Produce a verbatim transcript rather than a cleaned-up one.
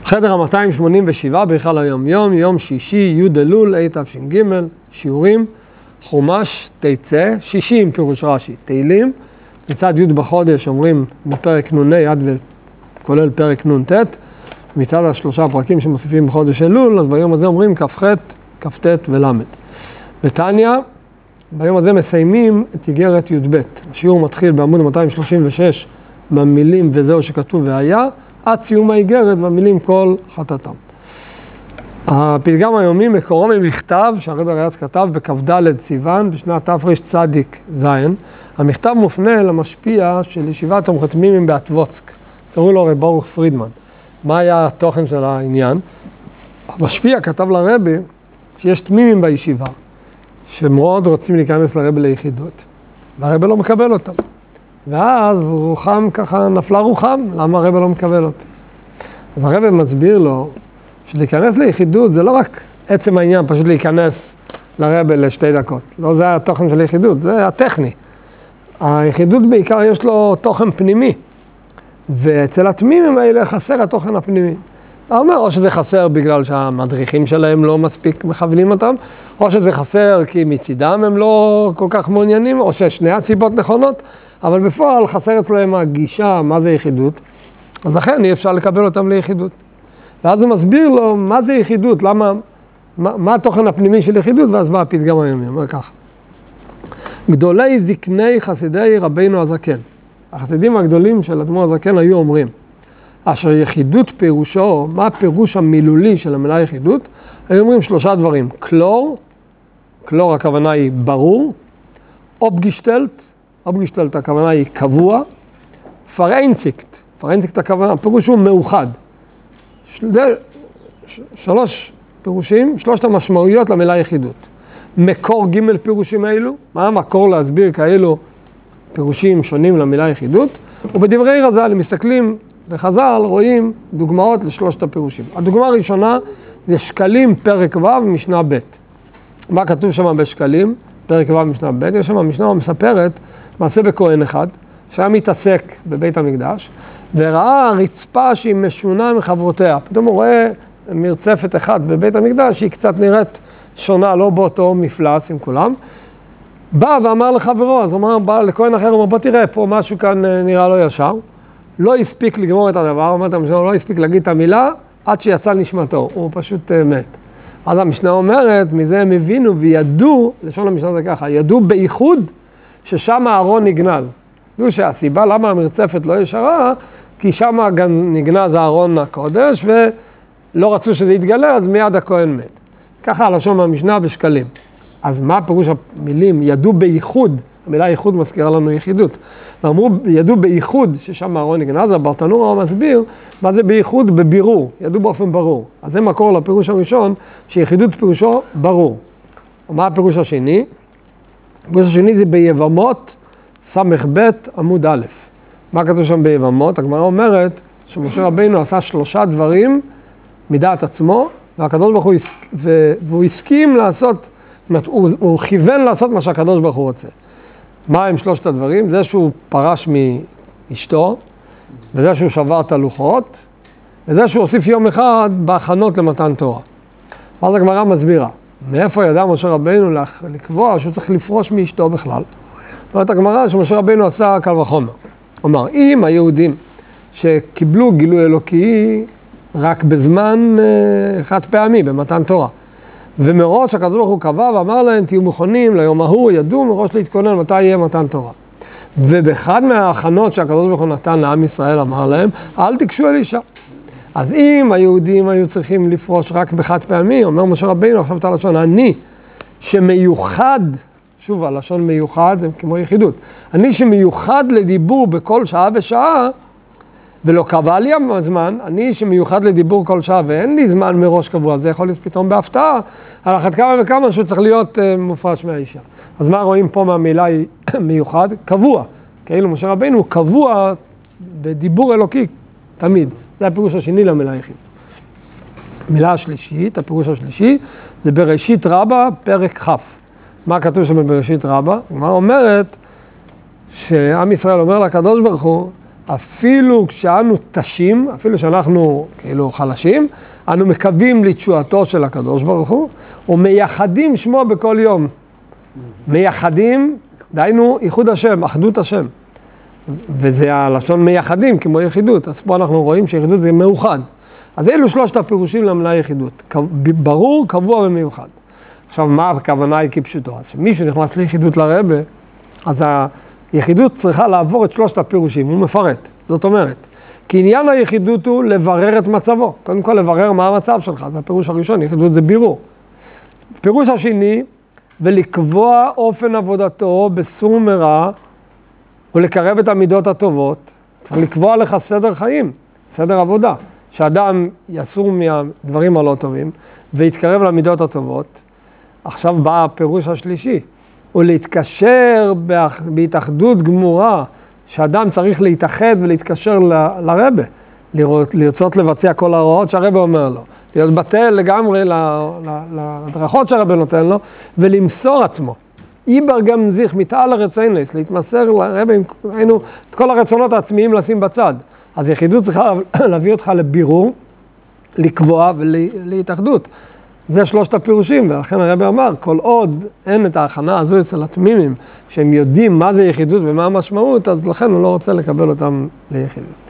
חדר ה-מאתיים שמונים ושבע בהיכל היום יום, יום שישי, י' אלול, תש"ג, שיעורים, חומש, תצא, שישים פירוש רש"י, תהילים, מצד י' בחודש אומרים מפרק נ"ה עד וכולל פרק נ"ט, מצד השלושה פרקים שמוסיפים בחודש אלול, אז ביום הזה אומרים כ"ח, כ"ט ול'. בתניא, ביום הזה מסיימים את איגרת י"ב. השיעור מתחיל בעמוד מאתיים שלושים ושש במילים וזהו שכתוב והיה, עד סיום האיגרת במילים כל חטאתם. הפתגם היומי מקורו ממכתב שהרב אריאץ כתב בכ"ד סיוון בשנת תרצ"ז. המכתב מופנה למשפיע של ישיבת המחתמימים באטבוצק. קראו לו רב ברוך פרידמן. מה היה התוכן של העניין? המשפיע כתב לרבי שיש תמימים בישיבה, שמאוד רוצים להיכנס לרבי ליחידות, והרבי לא מקבל אותם. ואז רוחם ככה, נפלה רוחם, למה הרבי לא מקבל אותם? אז הרבי מסביר לו שלהיכנס ליחידות זה לא רק עצם העניין, פשוט להיכנס לרבי לשתי דקות. לא זה התוכן של היחידות, זה הטכני. היחידות בעיקר יש לו תוכן פנימי, ואצל התמימים האלה חסר התוכן הפנימי. אתה אומר, או שזה חסר בגלל שהמדריכים שלהם לא מספיק מכוונים אותם, או שזה חסר כי מצידם הם לא כל כך מעוניינים, או ששני הסיבות נכונות, אבל בפועל חסר אצלהם הגישה, מה זה יחידות, אז לכן אי אפשר לקבל אותם ליחידות. ואז הוא מסביר לו מה זה יחידות, למה, מה, מה התוכן הפנימי של יחידות, ואז בא הפתגם היומי, אומר ככה. גדולי זקני חסידי רבינו הזקן. החסידים הגדולים של אדמו"ר הזקן היו אומרים, אשר יחידות פירושו, מה הפירוש המילולי של המילה יחידות? היו אומרים שלושה דברים, קלור, קלור הכוונה היא ברור, אופגישטלט, אופגישטלט הכוונה היא קבוע, פרנציקט, פרנציקט הכוונה, הפירוש הוא מאוחד. של... שלוש פירושים, שלושת המשמעויות למילה יחידות. מקור ג' פירושים האלו, מה המקור להסביר כאלו פירושים שונים למילה יחידות? ובדברי רז"ל, אם מסתכלים בחז"ל, רואים דוגמאות לשלושת הפירושים. הדוגמה הראשונה זה שקלים פרק ו' משנה ב'. מה כתוב שם בשקלים? פרק ו' משנה ב', יש שם משנה מספרת מעשה בכהן אחד, שהיה מתעסק בבית המקדש, וראה רצפה שהיא משונה מחברותיה. פתאום הוא רואה מרצפת אחת בבית המקדש, שהיא קצת נראית שונה, לא באותו מפלס עם כולם. בא ואמר לחברו, אז הוא אמר, בא לכהן אחר, הוא אומר, בוא תראה, פה משהו כאן נראה לא ישר. לא הספיק לגמור את הדבר, אומרת המשנה, לא הספיק להגיד את המילה, עד שיצא נשמתו, הוא פשוט מת. אז המשנה אומרת, מזה הם הבינו וידעו, לשון המשנה זה ככה, ידעו בייחוד ששם הארון נגנז. ידעו שהסיבה למה המרצפת לא ישרה, כי שם גם נגנז הארון הקודש, ולא רצו שזה יתגלה, אז מיד הכהן מת. ככה הלשון מהמשנה בשקלים. אז מה פירוש המילים? ידעו בייחוד, המילה ייחוד מזכירה לנו יחידות. ואמרו, ידעו בייחוד ששם הארון נגנז, הברטנורה הוא מסביר, מה זה בייחוד? בבירור, ידעו באופן ברור. אז זה מקור לפירוש הראשון, שיחידות פירושו ברור. ומה הפירוש השני? הפירוש השני זה ביבמות, סמך ב' עמוד א'. מה כתוב שם ביבמות? הגמרא אומרת שמשה רבינו עשה שלושה דברים מדעת עצמו, והקדוש ברוך הוא והוא הסכים לעשות, הוא, הוא כיוון לעשות מה שהקדוש ברוך הוא רוצה. מה הם שלושת הדברים? זה שהוא פרש מאשתו, וזה שהוא שבר את הלוחות, וזה שהוא הוסיף יום אחד בהכנות למתן תורה. אז הגמרא מסבירה, מאיפה ידע משה רבינו לקבוע שהוא צריך לפרוש מאשתו בכלל? אומרת הגמרא שמשה רבינו עשה קל וחומר. אומר, אם היהודים שקיבלו גילוי אלוקי רק בזמן חד פעמי, במתן תורה, ומראש הקדוש ברוך הוא קבע ואמר להם, תהיו מוכנים ליום ההוא, ידעו מראש להתכונן מתי יהיה מתן תורה. ובאחד מההכנות שהקדוש ברוך הוא נתן לעם ישראל אמר להם, אל תיגשו אל אישה. אז אם היהודים היו צריכים לפרוש רק בחד פעמי, אומר משה רבינו, עכשיו את הלשון, אני שמיוחד, שוב הלשון מיוחד זה כמו יחידות, אני שמיוחד לדיבור בכל שעה ושעה, ולא קבע לי הזמן, אני שמיוחד לדיבור כל שעה ואין לי זמן מראש קבוע, זה יכול להיות פתאום בהפתעה, על אחת כמה וכמה שהוא צריך להיות uh, מופרש מהאישה. אז מה רואים פה מהמילה מיוחד? קבוע. כאילו משה רבינו הוא קבוע בדיבור אלוקי תמיד. זה הפירוש השני למילה יחיד. המילה השלישית, הפירוש השלישי, זה בראשית רבה, פרק כ'. מה כתוב שם בראשית רבה? מה אומרת שעם ישראל אומר לקדוש ברוך הוא, אפילו כשאנו תשים, אפילו שאנחנו כאילו חלשים, אנו מקווים לתשועתו של הקדוש ברוך הוא, ומייחדים שמו בכל יום. מייחדים, דהיינו ייחוד השם, אחדות השם. וזה הלשון מייחדים, כמו יחידות. אז פה אנחנו רואים שיחידות זה מאוחד. אז אלו שלושת הפירושים למילה יחידות. ברור, קבוע ומיוחד. עכשיו, מה הכוונה היא כפשוטו? אז שמישהו נכנס ליחידות לרבה, אז היחידות צריכה לעבור את שלושת הפירושים, הוא מפרט. זאת אומרת, כי עניין היחידות הוא לברר את מצבו. קודם כל, לברר מה המצב שלך, זה הפירוש הראשון, יחידות זה בירור. פירוש השני, ולקבוע אופן עבודתו בסור מרע, ולקרב את המידות הטובות, צריך לקבוע לך סדר חיים, סדר עבודה, שאדם יסור מהדברים הלא טובים, ויתקרב למידות הטובות. עכשיו בא הפירוש השלישי, ולהתקשר בהתאחדות גמורה, שאדם צריך להתאחד ולהתקשר ל- לרבה, לראות, לרצות לבצע כל ההוראות שהרבה אומר לו, להיות בטל לגמרי להדרכות שהרבה נותן לו, ולמסור עצמו. איבר גם זיך מתעל הרציינס, להתמסר לרבה, היינו את כל הרצונות העצמיים לשים בצד. אז יחידות צריכה להביא אותך לבירור, לקבוע ולהתאחדות. זה שלושת הפירושים, ולכן הרבי אמר, כל עוד אין את ההכנה הזו אצל התמימים, שהם יודעים מה זה יחידות ומה המשמעות, אז לכן הוא לא רוצה לקבל אותם ליחידות.